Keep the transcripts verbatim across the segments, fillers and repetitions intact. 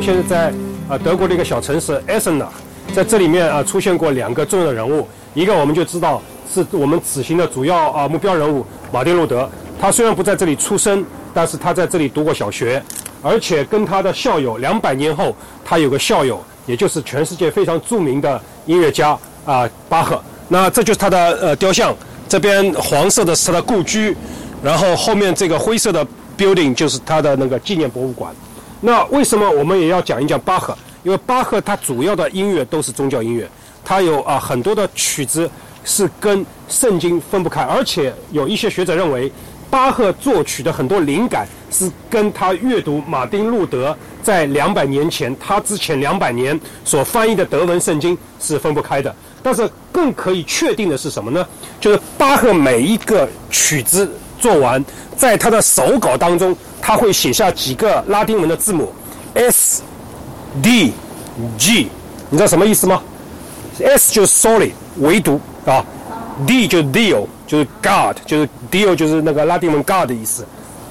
们现在在呃德国的一个小城市艾森纳，在这里面啊、呃、出现过两个重要的人物，一个我们就知道是我们此行的主要啊、呃、目标人物马丁路德。他虽然不在这里出生，但是他在这里读过小学，而且跟他的校友两百年后，他有个校友，也就是全世界非常著名的音乐家啊、呃、巴赫。那这就是他的呃雕像，这边黄色的是他的故居，然后后面这个灰色的 building 就是他的那个纪念博物馆。那为什么我们也要讲一讲巴赫？因为巴赫他主要的音乐都是宗教音乐，他有啊很多的曲子是跟圣经分不开，而且有一些学者认为，巴赫作曲的很多灵感是跟他阅读马丁路德在两百年前，他之前两百年所翻译的德文圣经是分不开的。但是更可以确定的是什么呢？就是巴赫每一个曲子做完，在他的手稿当中，他会写下几个拉丁文的字母 S D G， 你知道什么意思吗？ S 就是 solid 唯独啊 ，D 就是 Dio 就是 God， 就是 Dio 就是那个拉丁文 God 的意思，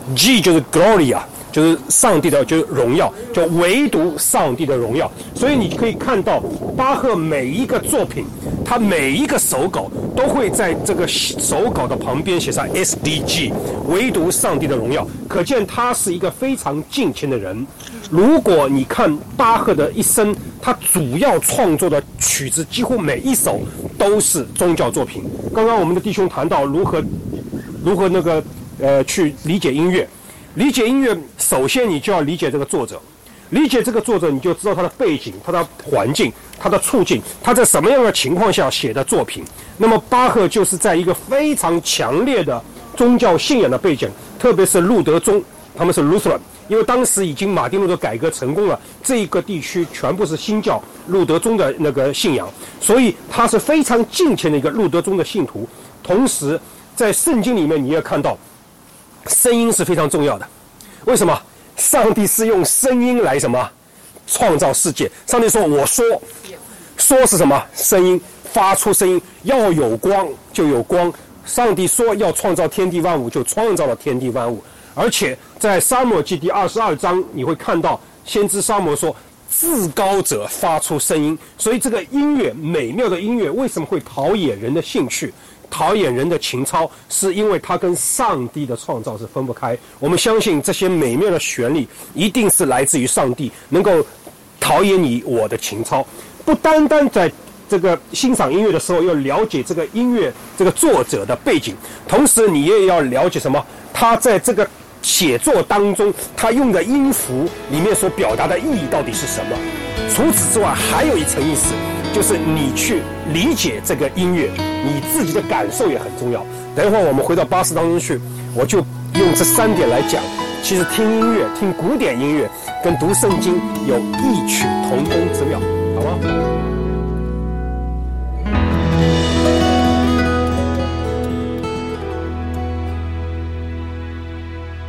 G 就是 Gloria 就是上帝的就是荣耀，就唯独上帝的荣耀。所以你可以看到巴赫每一个作品，他每一个手稿都会在这个手稿的旁边写上 S D G， 唯独上帝的荣耀，可见他是一个非常敬虔的人。如果你看巴赫的一生，他主要创作的曲子几乎每一首都是宗教作品。刚刚我们的弟兄谈到如何如何那个呃去理解音乐，理解音乐首先你就要理解这个作者，理解这个作者你就知道他的背景、他的环境、他的处境，他在什么样的情况下写的作品。那么巴赫就是在一个非常强烈的宗教信仰的背景，特别是路德宗，他们是 Lutheran， 因为当时已经马丁路德改革成功了，这一个地区全部是新教路德宗的那个信仰，所以他是非常敬虔的一个路德宗的信徒。同时在圣经里面你也看到声音是非常重要的。为什么？上帝是用声音来什么创造世界？上帝说我说，说是什么？声音，发出声音，要有光就有光。上帝说要创造天地万物，就创造了天地万物。而且在撒母耳记第二十二章你会看到先知撒母耳说至高者发出声音。所以这个音乐，美妙的音乐为什么会陶冶人的兴趣，陶冶人的情操，是因为它跟上帝的创造是分不开。我们相信这些美妙的旋律一定是来自于上帝，能够陶冶你我的情操。不单单在这个欣赏音乐的时候要了解这个音乐这个作者的背景，同时你也要了解什么？他在这个写作当中他用的音符里面所表达的意义到底是什么。除此之外还有一层意思，就是你去理解这个音乐，你自己的感受也很重要。等一会儿我们回到巴士当中去，我就用这三点来讲，其实听音乐，听古典音乐跟读圣经有异曲同工之妙，好吗？